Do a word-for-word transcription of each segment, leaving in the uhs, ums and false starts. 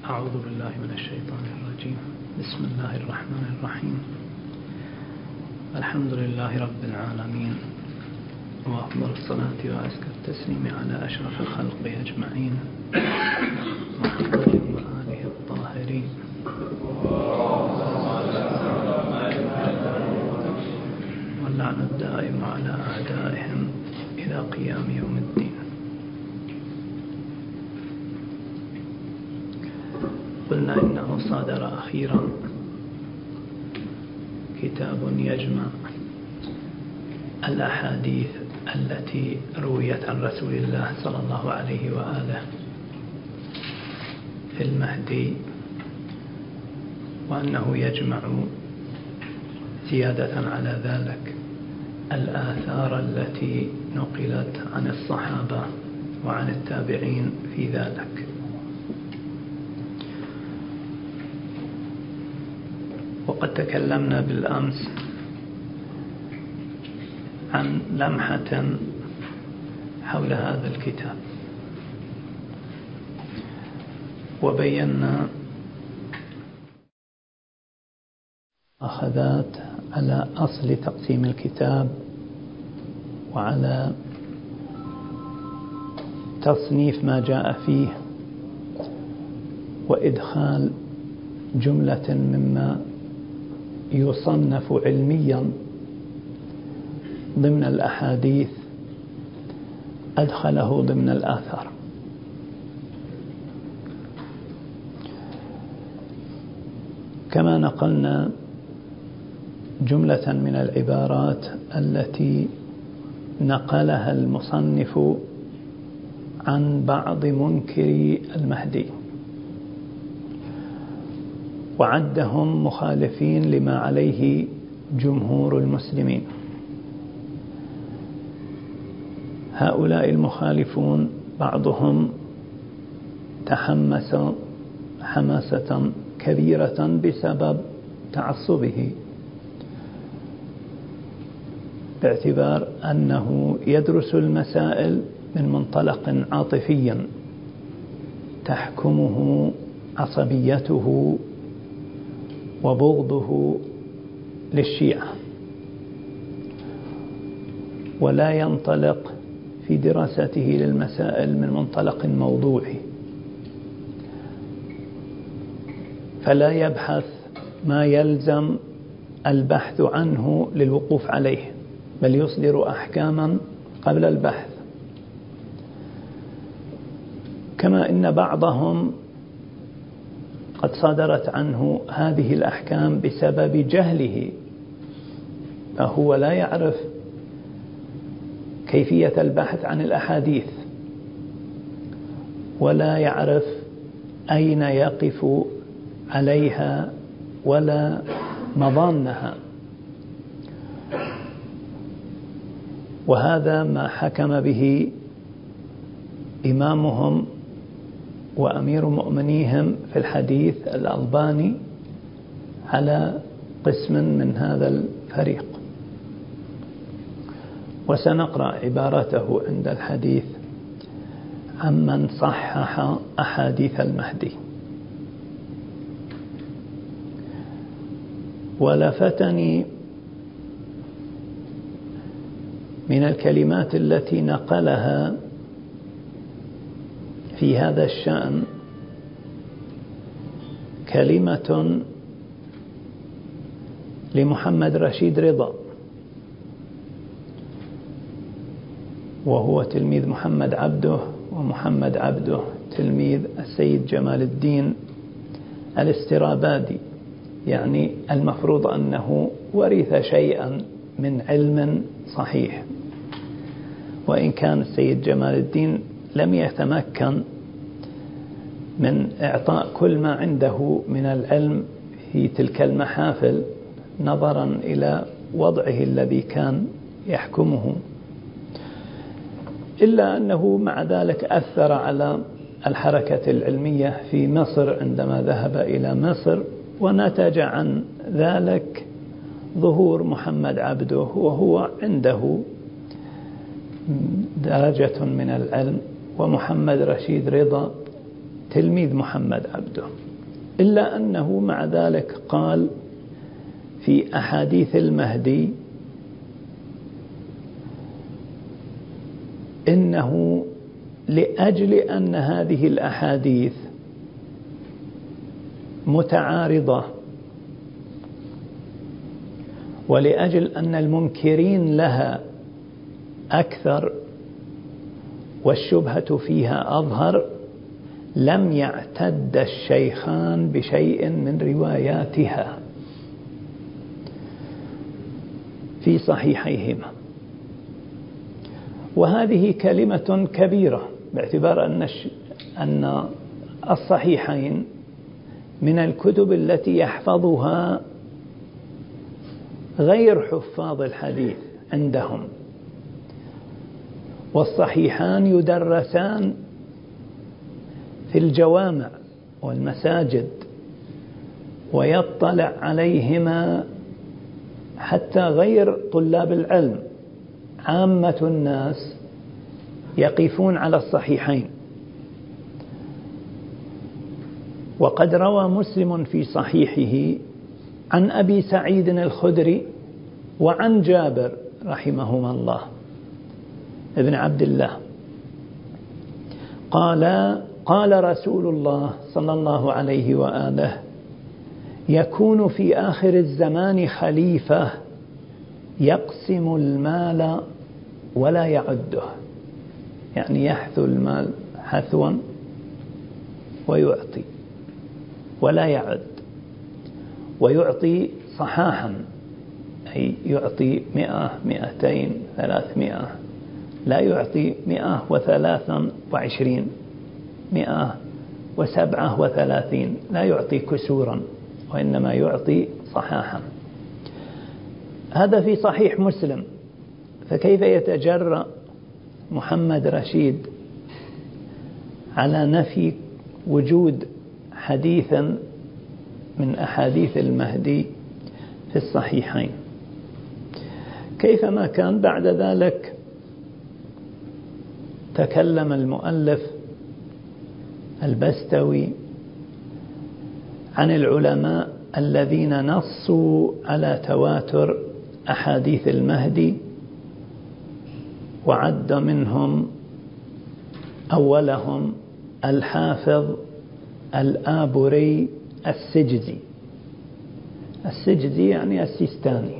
أعوذ بالله من الشيطان الرجيم. بسم الله الرحمن الرحيم. الحمد لله رب العالمين، وأفضل الصلاة وأزكى التسليم على أشرف الخلق أجمعين، محمد وآله الطاهرين، واللعنة الدائمة على أعدائهم إلى قيام يوم الدين. قلنا إنه صادر أخيرا كتاب يجمع الأحاديث التي رويت عن رسول الله صلى الله عليه وآله في المهدي، وأنه يجمع زيادة على ذلك الآثار التي نقلت عن الصحابة وعن التابعين في ذلك. وقد تكلمنا بالأمس عن لمحة حول هذا الكتاب، وبينا أخذات على أصل تقسيم الكتاب وعلى تصنيف ما جاء فيه، وإدخال جملة مما يصنف علميا ضمن الأحاديث أدخله ضمن الآثار. كما نقلنا جملة من العبارات التي نقلها المصنف عن بعض منكري المهدي، وعدهم مخالفين لما عليه جمهور المسلمين. هؤلاء المخالفون بعضهم تحمس حماسة كبيرة بسبب تعصبه، باعتبار أنه يدرس المسائل من منطلق عاطفي تحكمه عصبيته وبغضه للشيعة، ولا ينطلق في دراسته للمسائل من منطلق موضوعي، فلا يبحث ما يلزم البحث عنه للوقوف عليه، بل يصدر أحكاما قبل البحث. كما إن بعضهم قد صدرت عنه هذه الأحكام بسبب جهله، فهو لا يعرف كيفية البحث عن الأحاديث، ولا يعرف أين يقف عليها ولا مضانها، وهذا ما حكم به إمامهم وأمير مؤمنيهم في الحديث الألباني على قسم من هذا الفريق. وسنقرأ عبارته عند الحديث عمن صحح أحاديث المهدي. ولفتني من الكلمات التي نقلها في هذا الشأن كلمة لمحمد رشيد رضا، وهو تلميذ محمد عبده، ومحمد عبده تلميذ السيد جمال الدين الاسترابادي، يعني المفروض أنه ورث شيئا من علم صحيح، وإن كان السيد جمال الدين لم يتمكن من إعطاء كل ما عنده من العلم في تلك المحافل، نظرا إلى وضعه الذي كان يحكمه، إلا أنه مع ذلك أثر على الحركة العلمية في مصر عندما ذهب إلى مصر، ونتج عن ذلك ظهور محمد عبده، وهو عنده درجة من العلم، ومحمد رشيد رضا تلميذ محمد عبده، إلا أنه مع ذلك قال في أحاديث المهدي إنه لأجل أن هذه الأحاديث متعارضة، ولأجل أن المنكرين لها أكثر والشبهة فيها أظهر، لم يعتد الشيخان بشيء من رواياتها في صحيحيهما. وهذه كلمة كبيرة، باعتبار أن أن الصحيحين من الكتب التي يحفظها غير حفاظ الحديث عندهم، والصحيحان يدرسان في الجوامع والمساجد ويطلع عليهما حتى غير طلاب العلم، عامة الناس يقفون على الصحيحين. وقد روى مسلم في صحيحه عن أبي سعيد الخدري وعن جابر رحمهما الله ابن عبد الله قال قال رسول الله صلى الله عليه وآله: يكون في آخر الزمان خليفة يقسم المال ولا يعده، يعني يحثو المال حثوا ويعطي ولا يعد، ويعطي صحاحا، أي يعطي مئة مئتين ثلاثمائة، لا يعطي مئة وثلاثا وعشرين مئة وسبعة وثلاثين، لا يعطي كسورا وإنما يعطي صحاحا. هذا في صحيح مسلم، فكيف يتجرأ محمد رشيد على نفي وجود حديثا من أحاديث المهدي في الصحيحين؟ كيفما كان، بعد ذلك تكلم المؤلف البستوي عن العلماء الذين نصوا على تواتر أحاديث المهدي، وعد منهم أولهم الحافظ الآبوري السجزي. السجزي يعني السيستاني،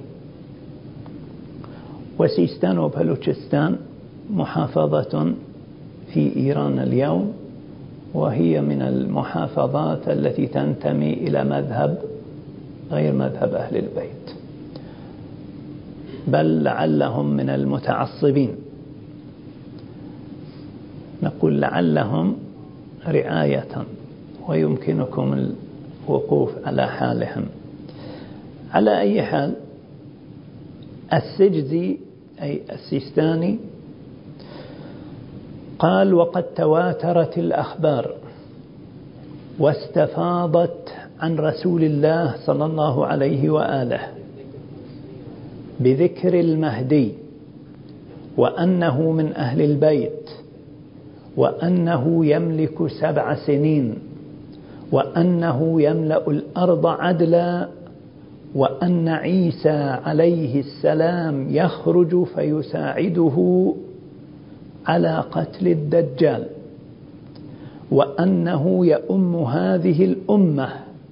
وسيستان وبلوچستان محافظة في إيران اليوم، وهي من المحافظات التي تنتمي إلى مذهب غير مذهب أهل البيت، بل لعلهم من المتعصبين. نقول لعلهم رعاية، ويمكنكم الوقوف على حالهم. على أي حال، السجزي أي السيستاني قال: وقد تواترت الأخبار واستفاضت عن رسول الله صلى الله عليه وآله بذكر المهدي، وأنه من أهل البيت، وأنه يملك سبع سنين، وأنه يملأ الأرض عدلا، وأن عيسى عليه السلام يخرج فيساعده على قتل الدجال، وأنه يؤم هذه الأمة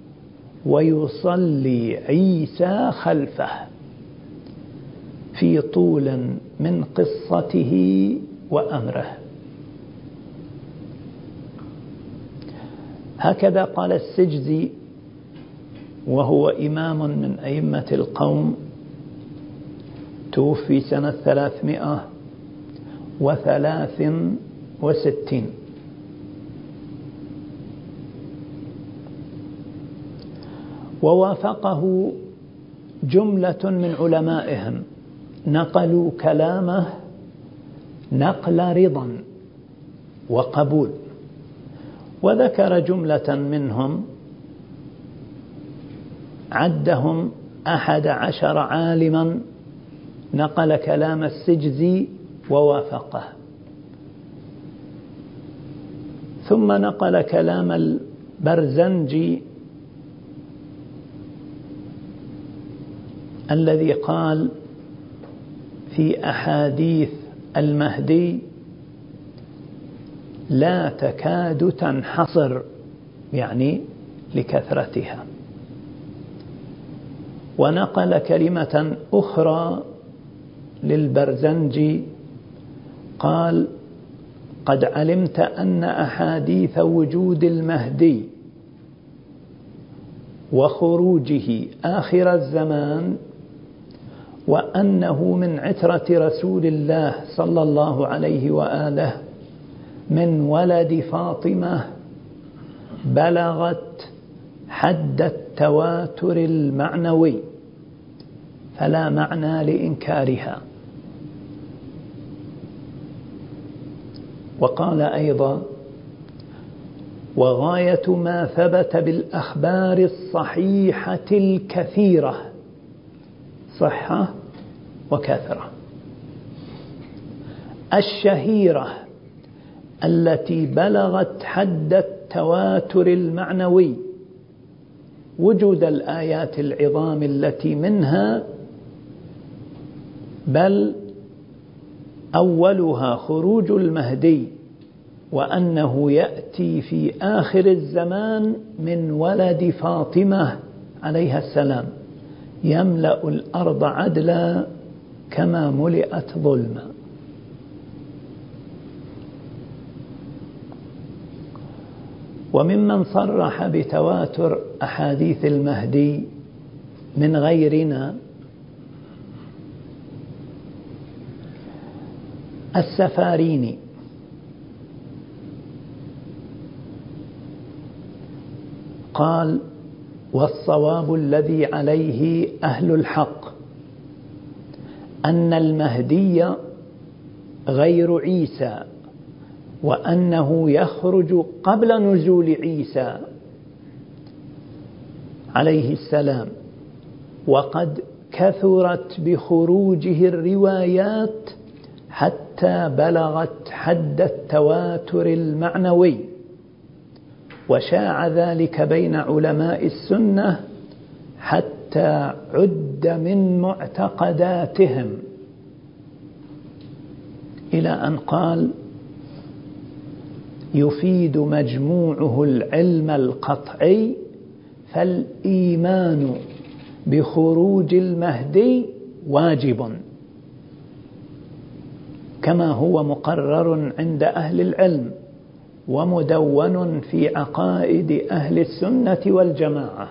ويصلي عيسى خلفه، في طول من قصته وأمره. هكذا قال السجزي، وهو إمام من أئمة القوم، توفي سنة ثلاثمائة وثلاث وستين. ووافقه جملة من علمائهم، نقلوا كلامه نقل رضا وقبول، وذكر جملة منهم عدهم أحد عشر عالما نقل كلام السجزي ووافقه. ثم نقل كلام البرزنجي الذي قال في أحاديث المهدي لا تكاد تنحصر، يعني لكثرتها. ونقل كلمة أخرى للبرزنجي قال قد علمت أن أحاديث وجود المهدي وخروجه آخر الزمان وأنه من عترة رسول الله صلى الله عليه وآله من ولد فاطمة بلغت حد التواتر المعنوي، فلا معنى لإنكارها. وقال أيضا وغاية ما ثبت بالأخبار الصحيحة الكثيرة، صحة وكثرة، الشهيرة التي بلغت حد التواتر المعنوي، وجود الآيات العظام التي منها بل أولها خروج المهدي وأنه يأتي في آخر الزمان من ولد فاطمة عليها السلام يملأ الأرض عدلا كما ملئت ظلما. وممن صرح بتواتر أحاديث المهدي من غيرنا السفاريني، قال والصواب الذي عليه أهل الحق أن المهدي غير عيسى، وأنه يخرج قبل نزول عيسى عليه السلام، وقد كثرت بخروجه الروايات حتى بلغت حد التواتر المعنوي، وشاع ذلك بين علماء السنة حتى عد من معتقداتهم، إلى أن قال يفيد مجموعه العلم القطعي، فالإيمان بخروج المهدي واجب كما هو مقرر عند أهل العلم ومدون في عقائد أهل السنة والجماعة.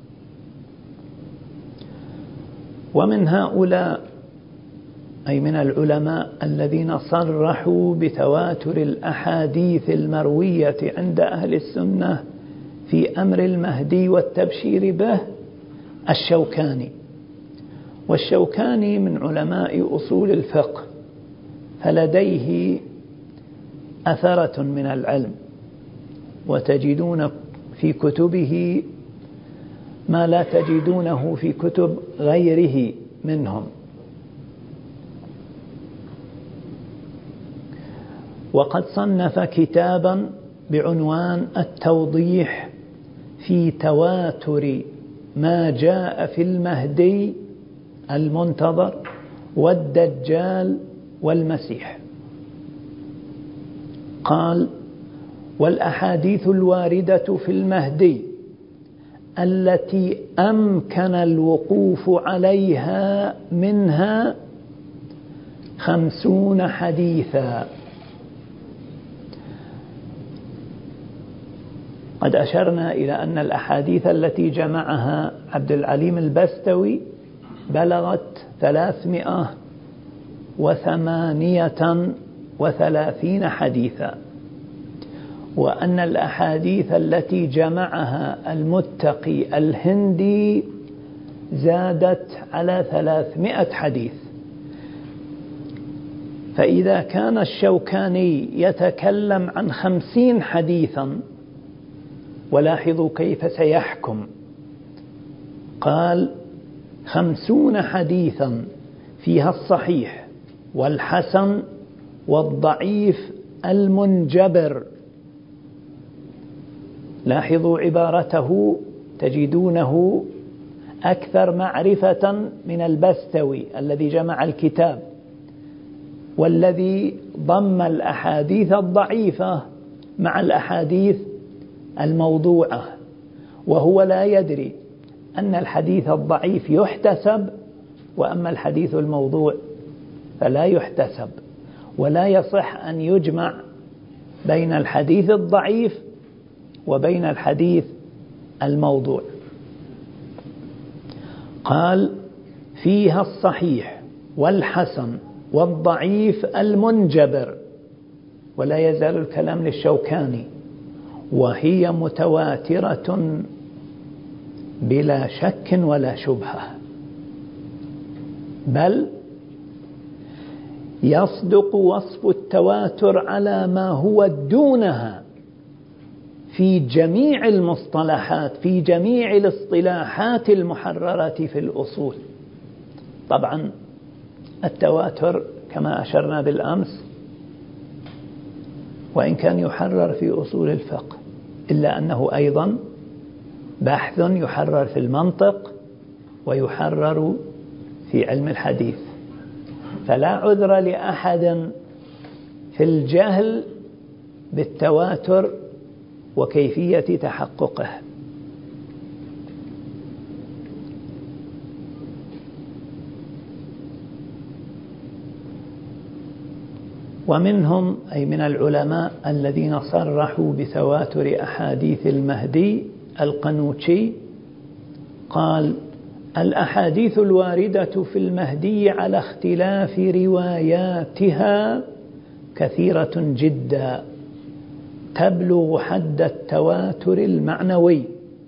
ومن هؤلاء أي من العلماء الذين صرحوا بتواتر الأحاديث المروية عند أهل السنة في أمر المهدي والتبشير به الشوكاني. والشوكاني من علماء أصول الفقه، فلديه أثرة من العلم، وتجدون في كتبه ما لا تجدونه في كتب غيره منهم. وقد صنف كتابا بعنوان التوضيح في تواتر ما جاء في المهدي المنتظر والدجال والمسيح. قال والأحاديث الواردة في المهدي التي أمكن الوقوف عليها منها خمسون حديثا. قد أشرنا إلى أن الأحاديث التي جمعها عبد العليم البستوي بلغت ثلاثمائة وثمانية وثلاثين حديثا، وأن الأحاديث التي جمعها المتقي الهندي زادت على ثلاثمائة حديث. فإذا كان الشوكاني يتكلم عن خمسين حديثا، ولاحظوا كيف سيحكم، قال خمسون حديثا فيها الصحيح والحسن والضعيف المنجبر، لاحظوا عبارته، تجدونه أكثر معرفة من البستوي الذي جمع الكتاب والذي ضم الأحاديث الضعيفة مع الأحاديث الموضوعة، وهو لا يدري أن الحديث الضعيف يحتسب، وأما الحديث الموضوع فلا يحتسب، ولا يصح أن يجمع بين الحديث الضعيف وبين الحديث الموضوع. قال: فيها الصحيح والحسن والضعيف المنجبر، ولا يزال الكلام للشوكاني، وهي متواترة بلا شك ولا شبهة، بل يصدق وصف التواتر على ما هو دونها في جميع المصطلحات، في جميع الاصطلاحات المحررة في الأصول. طبعا التواتر كما أشرنا بالأمس وإن كان يحرر في أصول الفقه، إلا أنه أيضا بحث يحرر في المنطق ويحرر في علم الحديث، فلا عذر لأحد في الجهل بالتواتر وكيفية تحققه. ومنهم أي من العلماء الذين صرحوا بتواتر أحاديث المهدي القنوشي، قال: الأحاديث الواردة في المهدي على اختلاف رواياتها كثيرة جدا، تبلغ حد التواتر المعنوي،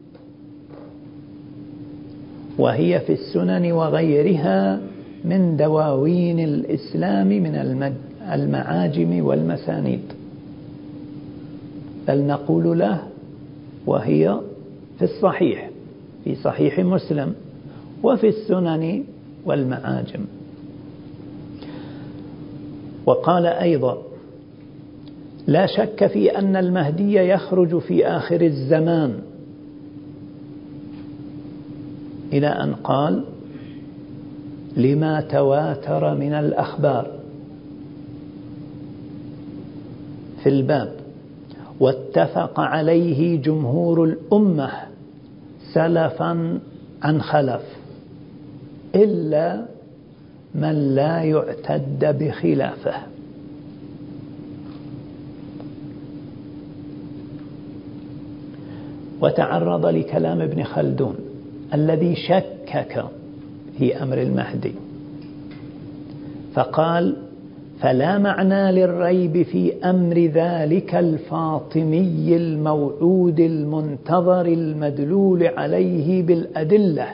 وهي في السنن وغيرها من دواوين الإسلام من المعاجم والمسانيد، بل نقول له وهي في الصحيح، في صحيح مسلم، وفي السنن والمعاجم. وقال أيضا: لا شك في أن المهدي يخرج في آخر الزمان، إلى أن قال: لما تواتر من الأخبار في الباب، واتفق عليه جمهور الأمة سلفا عن خلف، إلا من لا يعتد بخلافه. وتعرض لكلام ابن خلدون الذي شكك في أمر المهدي، فقال: فلا معنى للريب في أمر ذلك الفاطمي الموعود المنتظر المدلول عليه بالأدلة،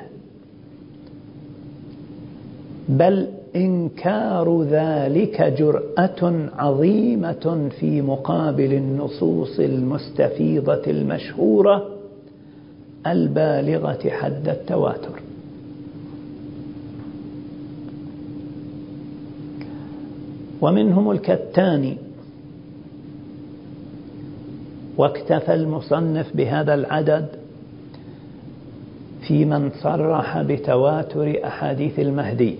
بل إنكار ذلك جرأة عظيمة في مقابل النصوص المستفيضة المشهورة البالغة حد التواتر. ومنهم الكتاني، واكتفى المصنف بهذا العدد في من صرح بتواتر أحاديث المهدي،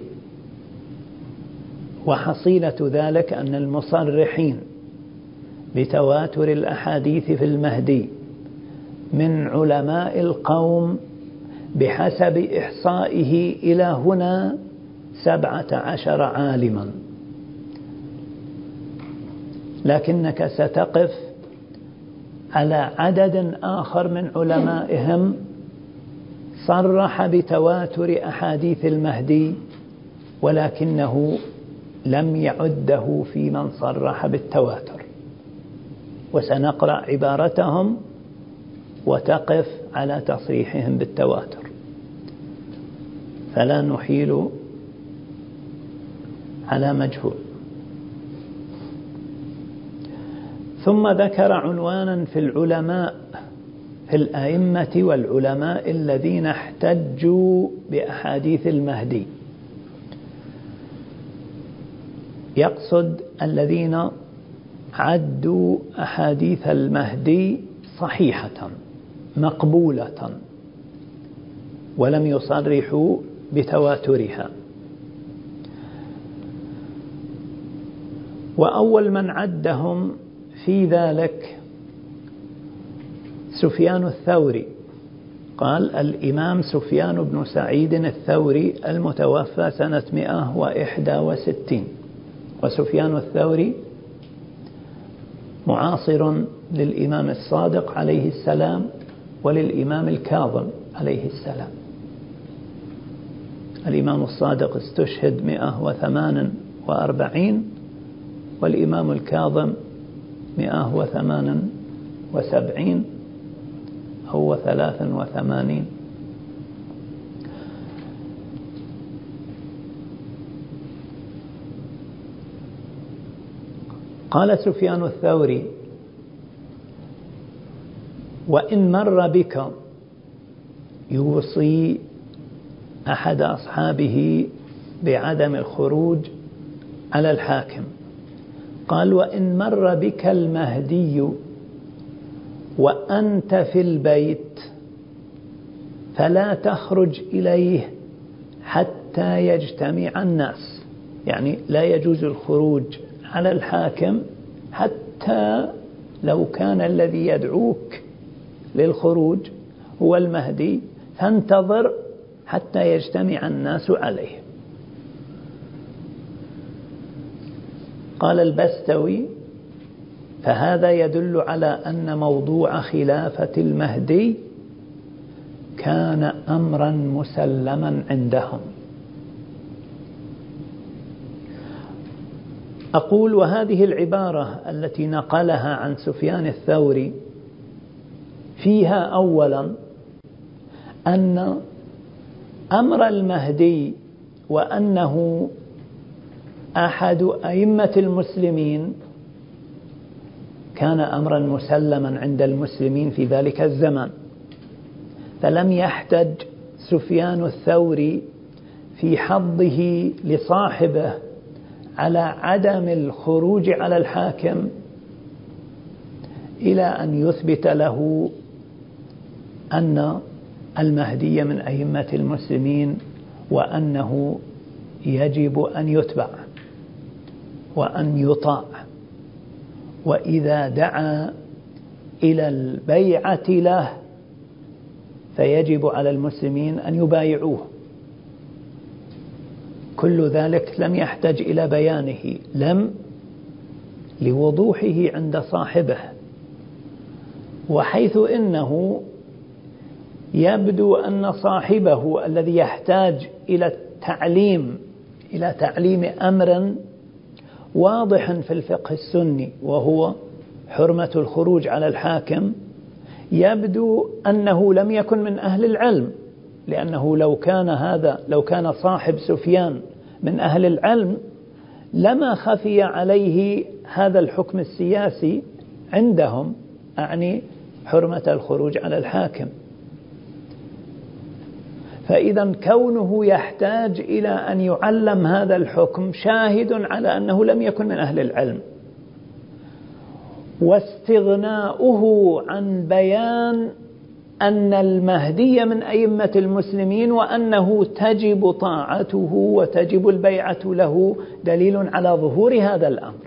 وحصيلة ذلك أن المصرحين بتواتر الأحاديث في المهدي من علماء القوم بحسب إحصائه إلى هنا سبعة عشر عالما، لكنك ستقف على عدد آخر من علمائهم صرح بتواتر أحاديث المهدي ولكنه لم يعده في من صرح بالتواتر، وسنقرأ عبارتهم وتقف على تصريحهم بالتواتر، فلا نحيل على مجهول. ثم ذكر عنوانا في العلماء، في الأئمة والعلماء الذين احتجوا بأحاديث المهدي، يقصد الذين عدوا أحاديث المهدي صحيحة مقبولة ولم يصرحوا بتواترها. وأول من عدهم في ذلك سفيان الثوري. قال الإمام سفيان بن سعيد الثوري المتوفى سنة مئة وإحدى وستين، وسفيان الثوري معاصر للإمام الصادق عليه السلام وللإمام الكاظم عليه السلام. الإمام الصادق استشهد مئة وثمان وأربعين، والإمام الكاظم مئة وثمان وسبعين أو ثلاث وثمانين. قال سفيان الثوري: وإن مر بك، يوصي أحد أصحابه بعدم الخروج على الحاكم، قال: وإن مر بك المهدي وأنت في البيت فلا تخرج إليه حتى يجتمع الناس. يعني لا يجوز الخروج على الحاكم حتى لو كان الذي يدعوك للخروج هو المهدي، فانتظر حتى يجتمع الناس عليه. قال البستوي: فهذا يدل على أن موضوع خلافة المهدي كان أمرا مسلما عندهم. أقول: وهذه العبارة التي نقلها عن سفيان الثوري فيها أولا أن أمر المهدي وأنه أحد أئمة المسلمين كان أمرا مسلما عند المسلمين في ذلك الزمان، فلم يحتج سفيان الثوري في حضه لصاحبه على عدم الخروج على الحاكم إلى أن يثبت له أن المهدي من أئمة المسلمين وأنه يجب أن يتبع وأن يطاع، وإذا دعا إلى البيعة له فيجب على المسلمين أن يبايعوه. كل ذلك لم يحتج إلى بيانه، لم لوضوحه عند صاحبه، وحيث إنه يبدو أن صاحبه الذي يحتاج إلى التعليم إلى تعليم أمر واضح في الفقه السني وهو حرمة الخروج على الحاكم، يبدو أنه لم يكن من أهل العلم، لأنه لو كان هذا لو كان صاحب سفيان من أهل العلم لما خفي عليه هذا الحكم السياسي عندهم، أعني حرمة الخروج على الحاكم. فإذا كونه يحتاج إلى أن يعلم هذا الحكم شاهد على أنه لم يكن من أهل العلم، واستغناؤه عن بيان أن المهدي من أئمة المسلمين وأنه تجب طاعته وتجب البيعة له دليل على ظهور هذا الأمر.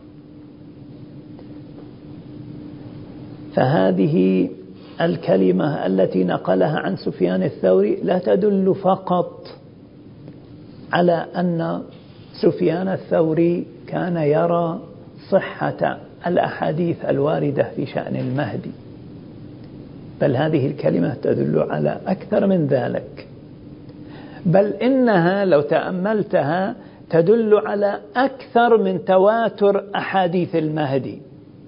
فهذه الكلمة التي نقلها عن سفيان الثوري لا تدل فقط على أن سفيان الثوري كان يرى صحة الأحاديث الواردة في شأن المهدي، بل هذه الكلمة تدل على أكثر من ذلك، بل إنها لو تأملتها تدل على أكثر من تواتر أحاديث المهدي،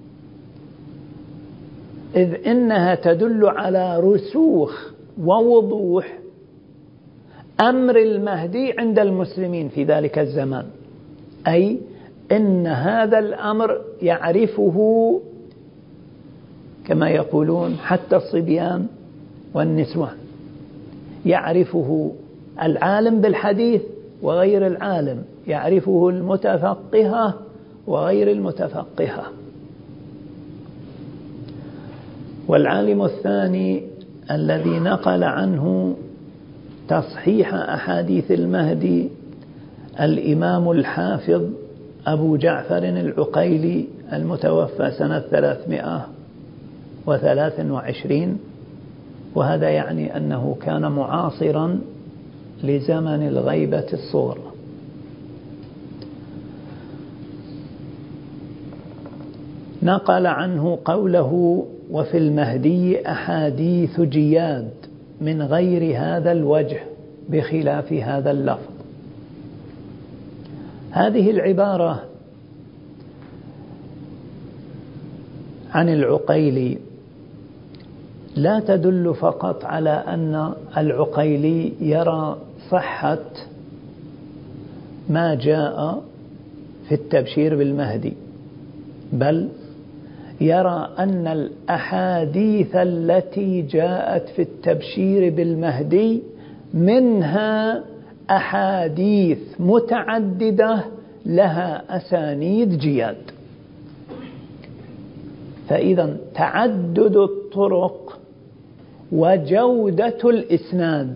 إذ إنها تدل على رسوخ ووضوح أمر المهدي عند المسلمين في ذلك الزمان، أي إن هذا الأمر يعرفه كما يقولون حتى الصبيان والنسوان، يعرفه العالم بالحديث وغير العالم، يعرفه المتفقهة وغير المتفقهة. والعالم الثاني الذي نقل عنه تصحيح أحاديث المهدي الإمام الحافظ أبو جعفر العقيلي المتوفى سنة ثلاثمائة وثلاث وعشرين، وهذا يعني أنه كان معاصرا لزمن الغيبة الصغرى. نقل عنه قوله: وفي المهدي أحاديث جياد من غير هذا الوجه بخلاف هذا اللفظ. هذه العبارة عن العقيلي لا تدل فقط على أن العقيلي يرى صحة ما جاء في التبشير بالمهدي، بل يرى أن الأحاديث التي جاءت في التبشير بالمهدي منها أحاديث متعددة لها أسانيد جياد. فإذا تعدد الطرق وجودة الإسناد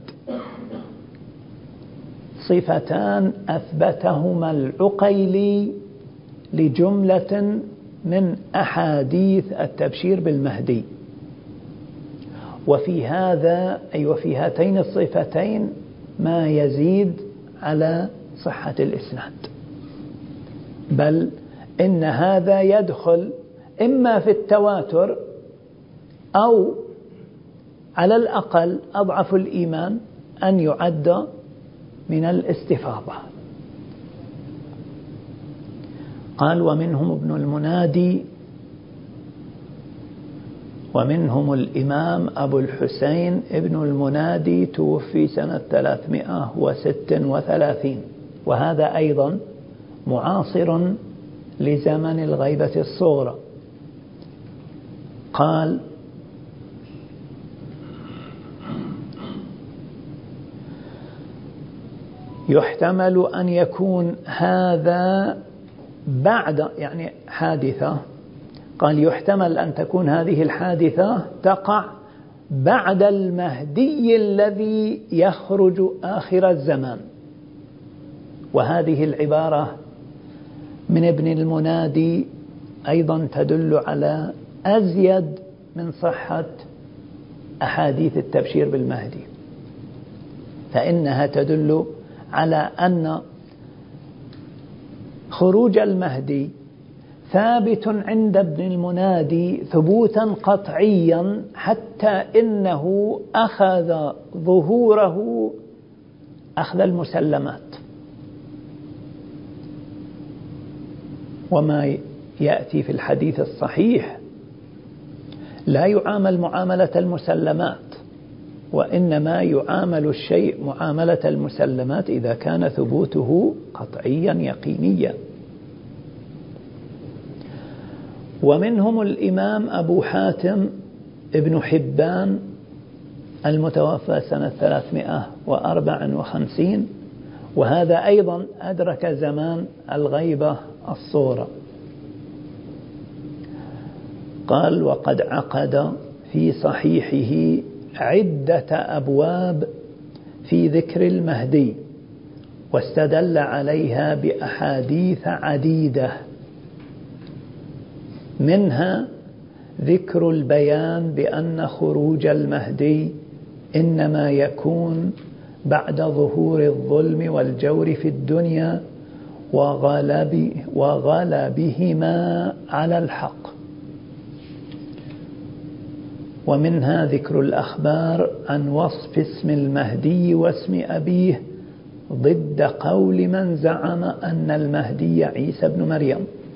صفتان أثبتهما العقيلي لجملة من أحاديث التبشير بالمهدي، وفي هذا أي وفي هاتين الصفتين ما يزيد على صحة الإسناد، بل إن هذا يدخل إما في التواتر أو على الأقل أضعف الإيمان أن يعد من الاستفاضة. قال: ومنهم ابن المنادي، ومنهم الإمام أبو الحسين ابن المنادي توفي سنة ثلاثمائة وستة وثلاثين، وهذا أيضا معاصر لزمن الغيبة الصغرى. قال: يحتمل أن يكون هذا بعد يعني حادثة. قال: يحتمل أن تكون هذه الحادثة تقع بعد المهدي الذي يخرج آخر الزمان. وهذه العبارة من ابن المنادي أيضا تدل على أزيد من صحة أحاديث التبشير بالمهدي، فإنها تدل على أن خروج المهدي ثابت عند ابن المنادي ثبوتا قطعيا، حتى إنه أخذ ظهوره أخذ المسلمات. وما يأتي في الحديث الصحيح لا يعامل معاملة المسلمات، وإنما يعامل الشيء معاملة المسلمات إذا كان ثبوته قطعيا يقينيا. ومنهم الإمام أبو حاتم ابن حبان المتوفى سنة ثلاثمائة وأربعة وخمسين، وهذا أيضا أدرك زمان الغيبة الصغرى. قال: وقد عقد في صحيحه عدة أبواب في ذكر المهدي، واستدل عليها بأحاديث عديدة، منها ذكر البيان بأن خروج المهدي إنما يكون بعد ظهور الظلم والجور في الدنيا وغلب وغلبهما على الحق. ومنها ذكر الأخبار عن وصف اسم المهدي واسم أبيه ضد قول من زعم أن المهدي عيسى بن مريم.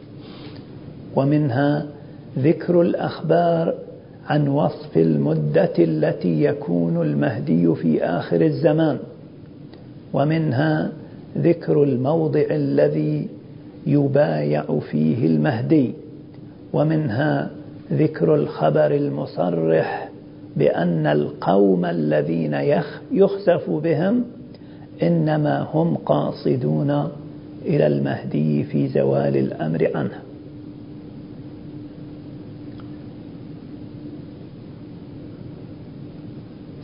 ومنها ذكر الأخبار عن وصف المدة التي يكون المهدي في آخر الزمان. ومنها ذكر الموضع الذي يبايع فيه المهدي. ومنها ذكر الخبر المصرح بأن القوم الذين يخسف بهم إنما هم قاصدون إلى المهدي في زوال الأمر عنه.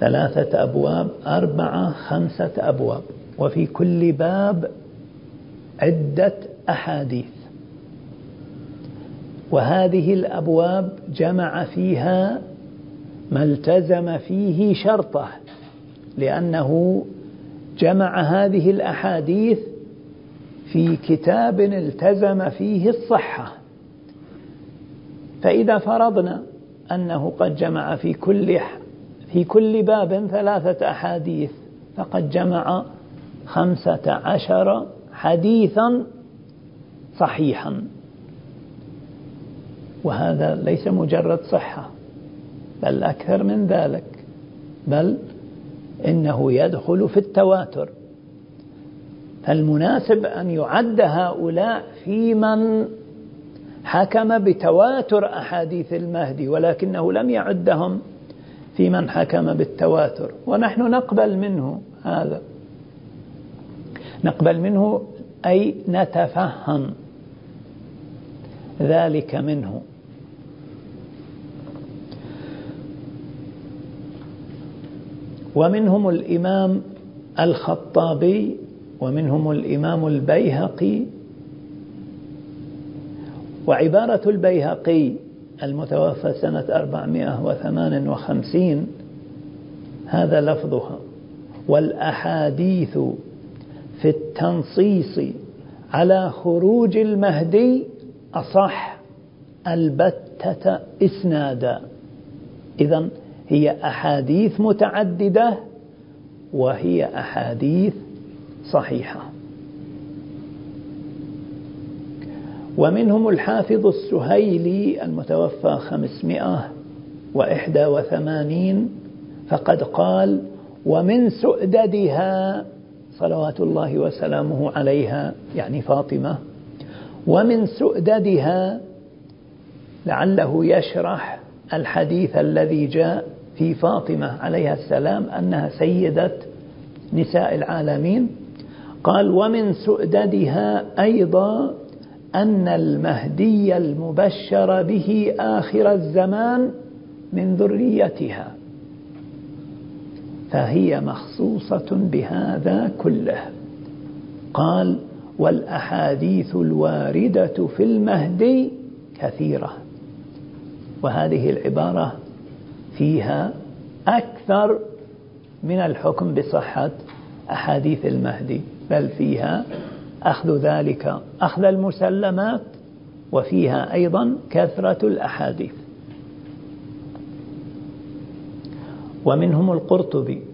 ثلاثة أبواب، أربعة، خمسة أبواب، وفي كل باب عدة أحاديث. وهذه الأبواب جمع فيها ما التزم فيه شرطه، لأنه جمع هذه الأحاديث في كتاب التزم فيه الصحة. فإذا فرضنا أنه قد جمع في كل في كل باب ثلاثة أحاديث، فقد جمع خمسة عشر حديثا صحيحا، وهذا ليس مجرد صحة، بل أكثر من ذلك، بل إنه يدخل في التواتر. فالمناسب أن يعد هؤلاء في من حكم بتواتر أحاديث المهدي، ولكنه لم يعدهم في من حكم بالتواتر. ونحن نقبل منه هذا، نقبل منه أي نتفهم ذلك منه. ومنهم الإمام الخطابي، ومنهم الإمام البيهقي. وعبارة البيهقي المتوفى سنة أربعمائة وثمان وخمسين هذا لفظها: والأحاديث في التنصيص على خروج المهدي أصح البتة إسنادا. إذن هي أحاديث متعددة، وهي أحاديث صحيحة. ومنهم الحافظ السهيلي المتوفى خمسمائة وإحدى وثمانين، فقد قال: ومن سؤددها صلوات الله وسلامه عليها، يعني فاطمة، ومن سؤددها، لعله يشرح الحديث الذي جاء في فاطمة عليها السلام أنها سيدة نساء العالمين. قال: ومن سؤددها أيضا أن المهدي المبشر به آخر الزمان من ذريتها، فهي مخصوصة بهذا كله. قال: والأحاديث الواردة في المهدي كثيرة. وهذه العبارة فيها أكثر من الحكم بصحة أحاديث المهدي، بل فيها أخذ ذلك أخذ المسلمات، وفيها أيضا كثرة الأحاديث. ومنهم القرطبي،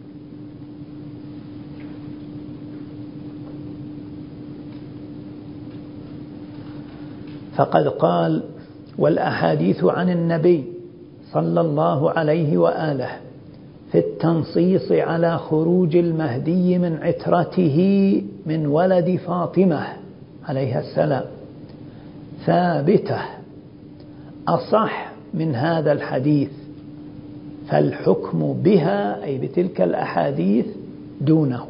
فقد قال: والأحاديث عن النبي صلى الله عليه وآله في التنصيص على خروج المهدي من عترته من ولد فاطمة عليها السلام ثابتة أصح من هذا الحديث، فالحكم بها أي بتلك الأحاديث دونه.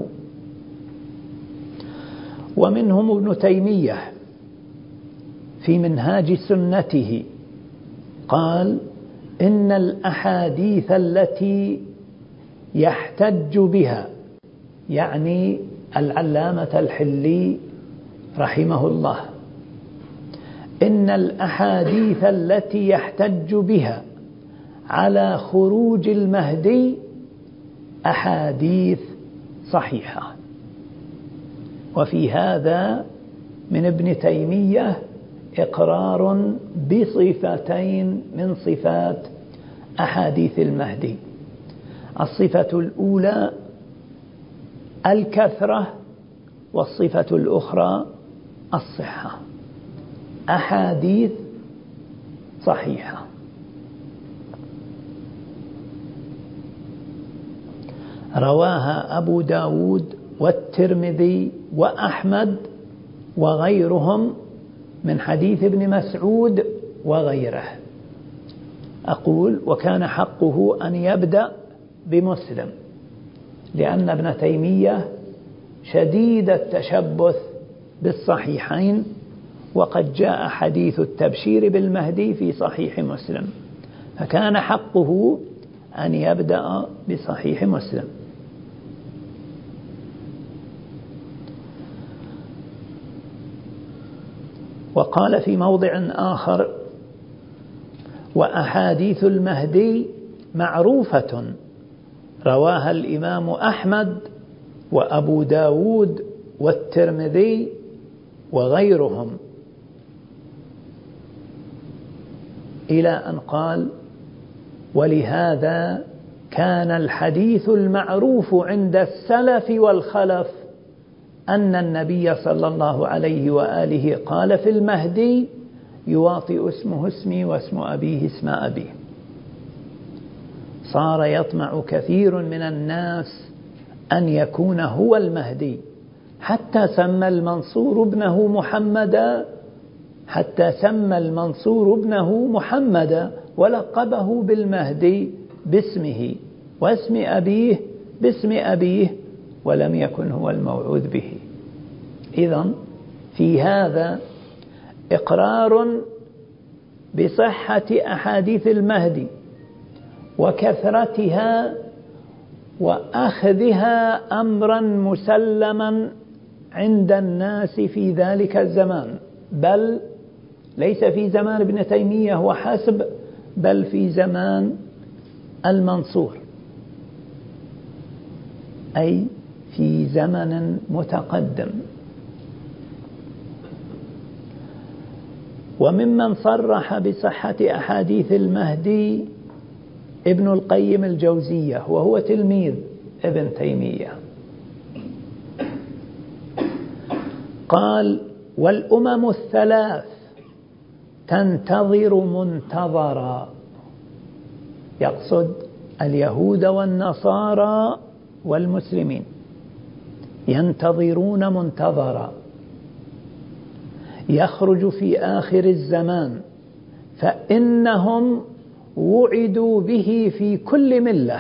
ومنهم ابن تيمية في منهاج سنته قال: إن الأحاديث التي يحتج بها، يعني العلامة الحلي رحمه الله، إن الأحاديث التي يحتج بها على خروج المهدي أحاديث صحيحة. وفي هذا من ابن تيمية إقرار بصفتين من صفات أحاديث المهدي: الصفة الأولى الكثرة، والصفة الأخرى الصحة. أحاديث صحيحة. رواها أبو داود والترمذي وأحمد وغيرهم من حديث ابن مسعود وغيره. أقول: وكان حقه أن يبدأ بمسلم، لأن ابن تيمية شديد التشبث بالصحيحين، وقد جاء حديث التبشير بالمهدي في صحيح مسلم، فكان حقه أن يبدأ بصحيح مسلم. وقال في موضع آخر: وأحاديث المهدي معروفة رواها الإمام أحمد وأبو داود والترمذي وغيرهم، إلى أن قال: ولهذا كان الحديث المعروف عند السلف والخلف أن النبي صلى الله عليه وآله قال في المهدي: يواطئ اسمه اسمي واسم أبيه اسم أبيه. صار يطمع كثير من الناس أن يكون هو المهدي، حتى سمى المنصور ابنه محمدا حتى سمى المنصور ابنه محمدا ولقبه بالمهدي باسمه واسم أبيه باسم أبيه، ولم يكن هو الموعود به. إذن في هذا إقرار بصحة أحاديث المهدي وكثرتها وأخذها أمرا مسلما عند الناس في ذلك الزمان، بل ليس في زمان ابن تيمية وحسب، بل في زمان المنصور، أي في زمن متقدم. وممن صرح بصحة أحاديث المهدي ابن القيم الجوزية، وهو تلميذ ابن تيمية. قال: والأمم الثلاث تنتظر منتظرا، يقصد اليهود والنصارى والمسلمين، ينتظرون منتظرا يخرج في آخر الزمان، فإنهم وعدوا به في كل ملة،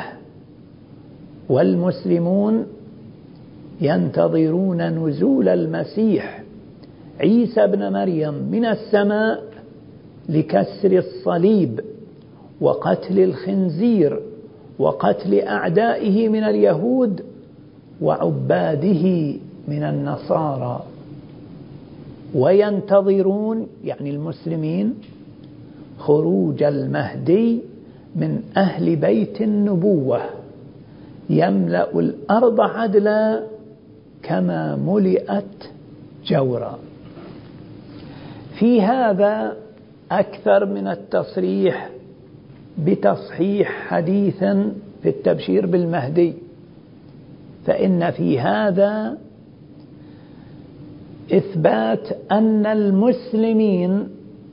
والمسلمون ينتظرون نزول المسيح عيسى ابن مريم من السماء لكسر الصليب وقتل الخنزير وقتل أعدائه من اليهود وعباده من النصارى. وينتظرون يعني المسلمين خروج المهدي من أهل بيت النبوة يملأ الأرض عدلا كما ملئت جورا. في هذا أكثر من التصريح بتصحيح حديث في التبشير بالمهدي، فإن في هذا إثبات أن المسلمين،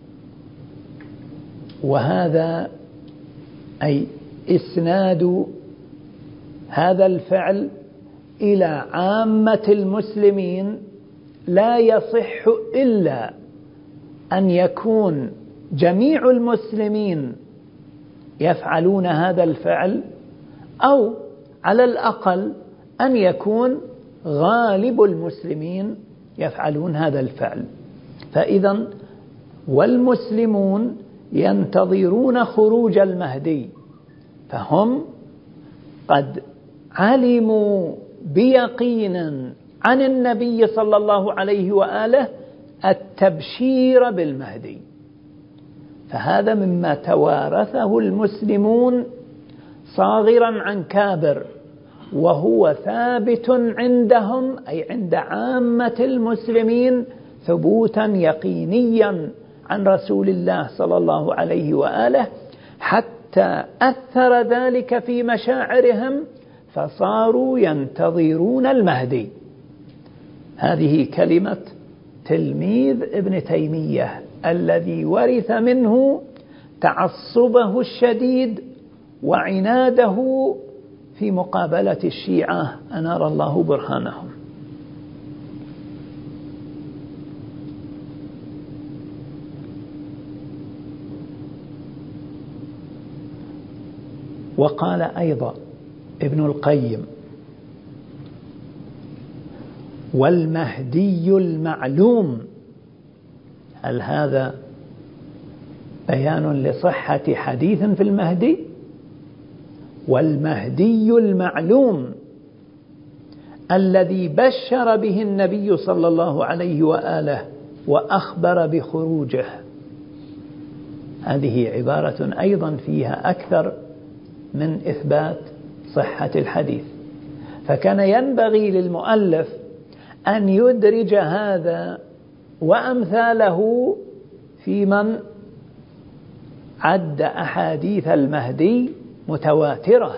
وهذا أي إسناد هذا الفعل إلى عامة المسلمين، لا يصح إلا أن يكون جميع المسلمين يفعلون هذا الفعل، أو على الأقل أن يكون غالب المسلمين يفعلون هذا الفعل. فإذا والمسلمون ينتظرون خروج المهدي، فهم قد علموا بيقين عن النبي صلى الله عليه وآله التبشير بالمهدي، فهذا مما توارثه المسلمون صاغرا عن كابر، وهو ثابت عندهم أي عند عامة المسلمين ثبوتا يقينيا عن رسول الله صلى الله عليه وآله، حتى أثر ذلك في مشاعرهم فصاروا ينتظرون المهدي. هذه كلمة تلميذ ابن تيمية الذي ورث منه تعصبه الشديد وعناده في مقابلة الشيعة أنار الله برهانهم. وقال أيضا ابن القيم: والمهدي المعلوم. هل هذا بيان لصحة حديث في المهدي؟ والمهدي المعلوم الذي بشر به النبي صلى الله عليه وآله وأخبر بخروجه. هذه عبارة أيضا فيها أكثر من إثبات صحة الحديث، فكان ينبغي للمؤلف أن يدرج هذا وأمثاله في من عد أحاديث المهدي متواترة،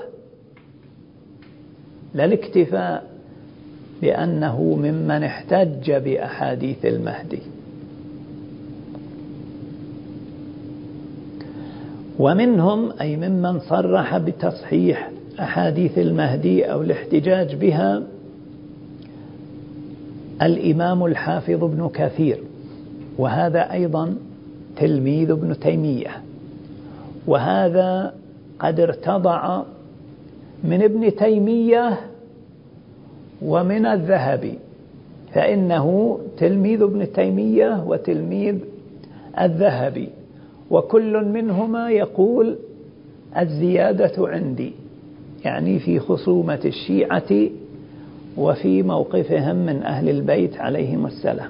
لا الاكتفاء بأنه ممن احتج بأحاديث المهدي. ومنهم أي ممن صرح بتصحيح أحاديث المهدي أو الاحتجاج بها الإمام الحافظ ابن كثير، وهذا أيضا تلميذ ابن تيمية، وهذا قد ارتضع من ابن تيمية ومن الذهبي، فإنه تلميذ ابن تيمية وتلميذ الذهبي، وكل منهما يقول الزيادة عندي، يعني في خصومة الشيعة وفي موقفهم من أهل البيت عليهم السلام.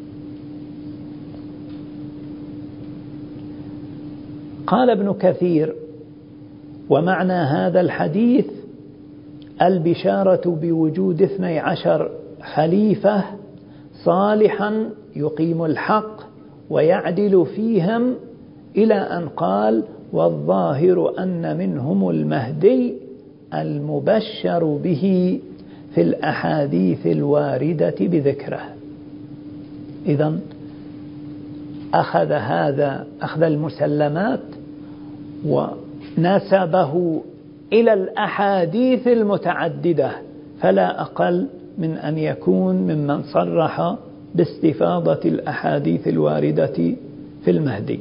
قال ابن كثير: ومعنى هذا الحديث البشارة بوجود اثني عشر خليفة صالحا يقيم الحق ويعدل فيهم، إلى أن قال: والظاهر أن منهم المهدي المبشر به في الأحاديث الواردة بذكره. إذن أخذ هذا أخذ المسلمات ونسبه إلى الأحاديث المتعددة، فلا أقل من أن يكون ممن صرح باستفاضة الأحاديث الواردة في المهدي.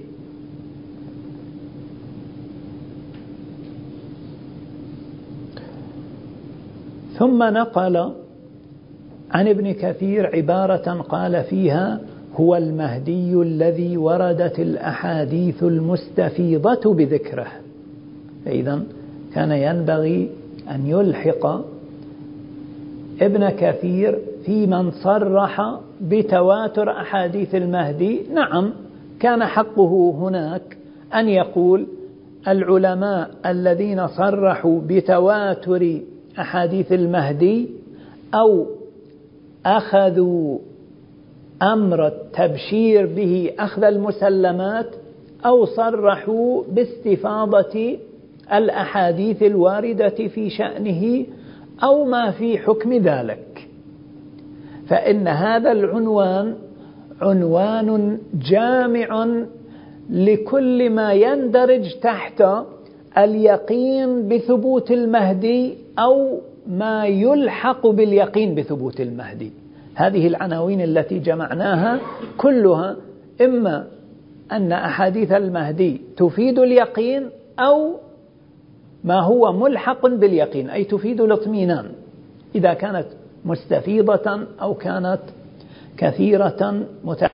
ثم نقل عن ابن كثير عبارة قال فيها: هو المهدي الذي وردت الأحاديث المستفيضة بذكره. فإذا كان ينبغي أن يلحق ابن كثير في من صرح بتواتر أحاديث المهدي. نعم، كان حقه هناك أن يقول العلماء الذين صرحوا بتواتر أحاديث المهدي أو أخذوا أمر التبشير به أخذ المسلمات أو صرحوا باستفاضة الأحاديث الواردة في شأنه أو ما في حكم ذلك، فإن هذا العنوان عنوان جامع لكل ما يندرج تحت اليقين بثبوت المهدي أو ما يلحق باليقين بثبوت المهدي. هذه العناوين التي جمعناها كلها إما أن أحاديث المهدي تفيد اليقين أو ما هو ملحق باليقين، أي تفيد الاطمئنان إذا كانت مستفيضة أو كانت كثيرة متعددة.